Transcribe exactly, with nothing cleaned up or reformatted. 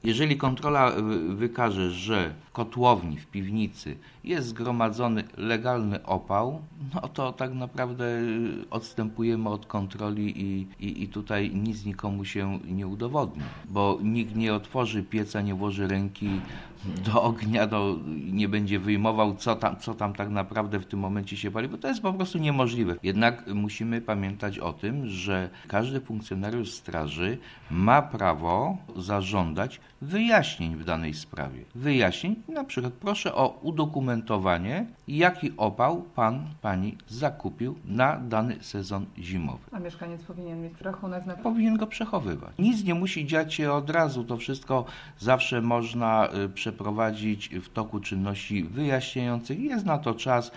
Jeżeli kontrola wykaże, że w kotłowni, w piwnicy jest zgromadzony legalny opał, no to tak naprawdę odstępujemy od kontroli i, i, i tutaj nic nikomu się nie udowodni, bo nikt nie otworzy pieca, nie włoży ręki do ognia, do, nie będzie wyjmował, co tam, co tam tak naprawdę w tym momencie się pali, bo to jest po prostu niemożliwe. Jednak musimy pamiętać o tym, że każdy funkcjonariusz straży ma prawo zażądać wyjaśnień w danej sprawie. Wyjaśnień, na przykład proszę o udokumentowanie, jaki opał pan, pani zakupił na dany sezon zimowy. A mieszkaniec powinien mieć rachunek na... Powinien go przechowywać. Nic nie musi dziać się od razu, to wszystko zawsze można przeprowadzić w toku czynności wyjaśniających. Jest na to czas,